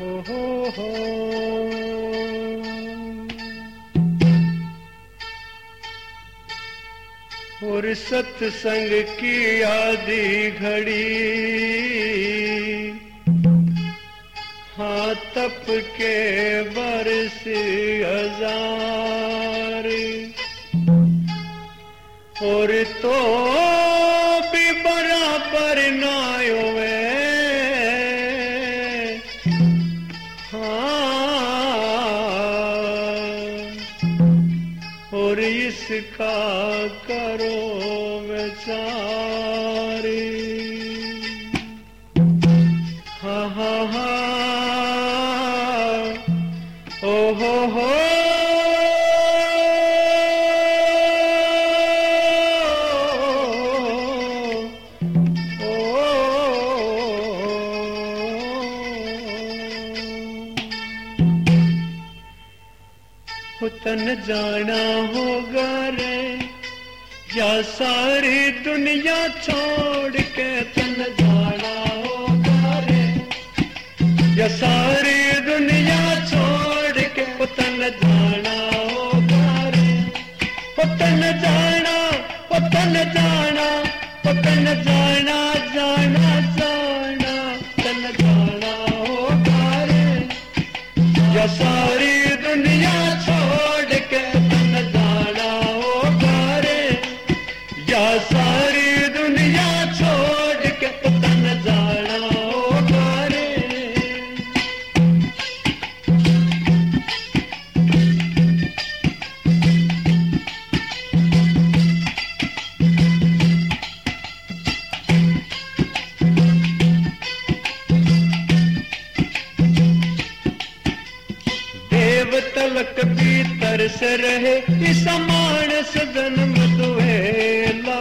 हो। और सत्संग की आधी घड़ी, हाँ तप के बरस हजार, और तो भी बराबर ना होवे, और इसका करो विचार। हा हा हा ओ हो तन जाना होगा रे, या सारी दुनिया छोड़ के तन जाना होगा रे, या सारी दुनिया छोड़ के तन जाना होगा रे, तन जाना, तन जाना, तन जाना, जाना जाना, तन जाना होगा रे, या सारी दुनिया छोड़ के तन जाना होगा रे, या सारी दुनिया छोड़ के तन जाना होगा रे। तलक भीतर से रहे इस मानस जन्म दुहेला,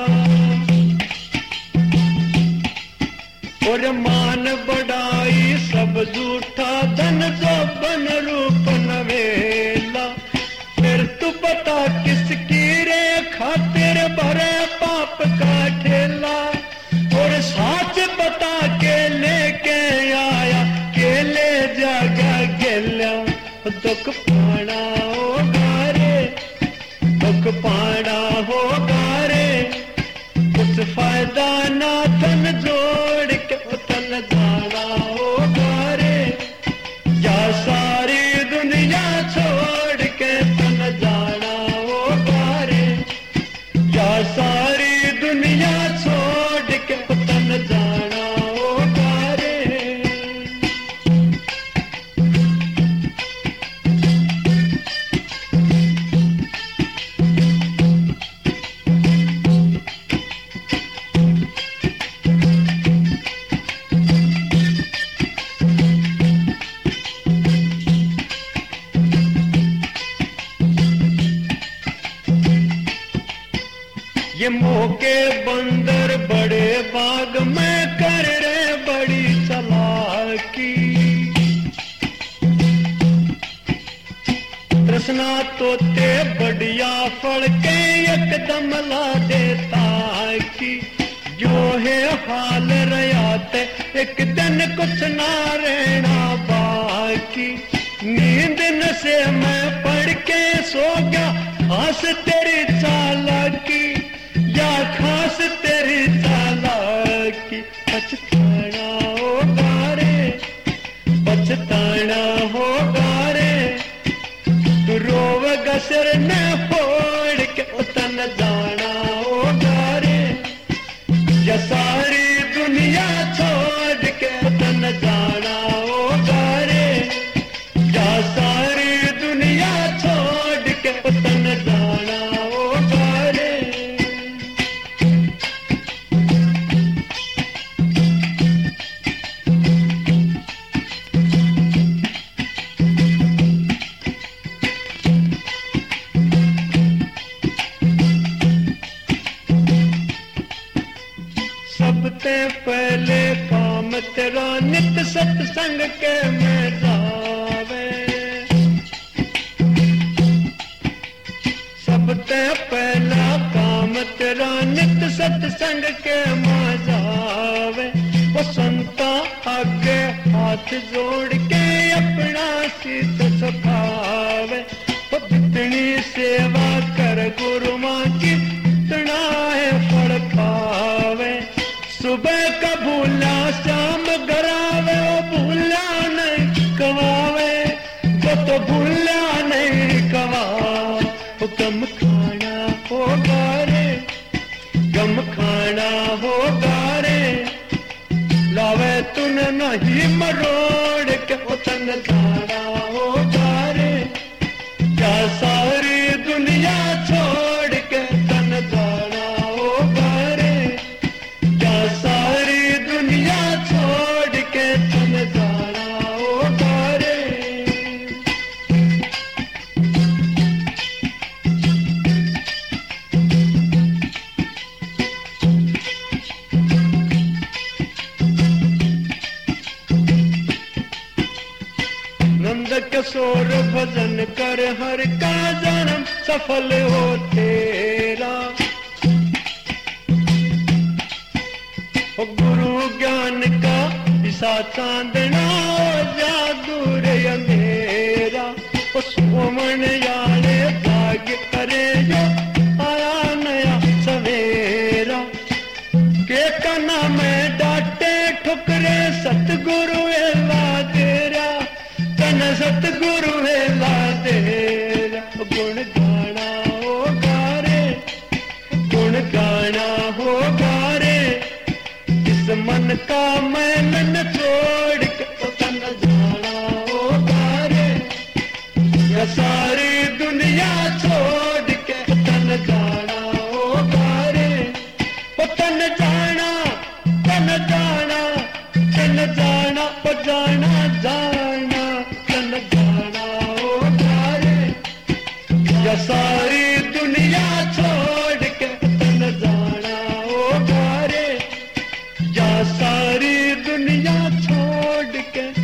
और मान बढ़ाई सब झूठा धन जो बन रूप नवेला। फिर तू पता किसकी रे खातिर भरे पाप का ठेला, और साच बता के लेके आया के ले जागा गेला। दुख पाना होगा रे, दुख पाना होगा रे, कुछ फायदा ना तन जोड़ के तन जाना होगा रे, या सारी दुनिया छोड़ के तन जाना होगा रे, या सारी दुनिया छोड़ के तन जाना होगा रे। ये मौके बंदर बड़े बाग में कर रहे बड़ी चालाकी, तृष्णा तोते बढ़िया फल के एकदम ला देता की, जो है हाल रयाते एक दिन कुछ ना रहना बाकी। नींद न से मैं पढ़ के सो गया, खास तेरी चालाकी, या खास तेरी चालाकी। पछताना होगा रे, पछताना होगा रे, तू रोवेगा सिर में फोड़ के तन जाना होगा रे, या सारी दुनिया छोड़ के तन जाना होगा रे, या सारी दुनिया छोड़ के तन जाना होगा रे। सबसे पहले काम तेरा नित सत्संग के में जावे, सबसे पहला काम तेरा नित सत्संग के में जावे। वो संता आगे हाथ जोड़ के अपना सीत सखावे। जितनी सेवा कर गुरु माँ की उतना है फल पावे। सुबह का भूला शाम गरावे, वो भूला नहीं कमावे, वो तो भूला नहीं कमा। गम खाना होगा रे, गम खाना होगा रे, लावे तूने नहीं मरोड़ के तन जाना होगा रे। क्या सारी दुनिया छोड़ के तन जाना होगा रे, क्या सारी दुनिया छोड़ के तन जाना होगा रे। नंद किशोर भजन कर हर का जन्म सफल हो तेरा। गुरु ज्ञान का दिशा चांदना जादू रे अंधेरा। सोमन यारे भाग्य करे जो आया नया सवेरा। के कना में डांटे ठुकरे सतगुरु एला तेरा, तन सतगुरु एला तेरा। गुण गाना होगा रे, गुण गाना होगा रे, इस मन का मैलन छोड़ के तन जाना होगा रे। यह सारी दुनिया छोड़ के तन जाना होगा रे। तन जाना, तन जाना, तन जाना, जाना जाना, तन जाना होगा रे। यह सारी दुनिया छोड़ के तन जाना होगा रे, या सारी दुनिया छोड़ के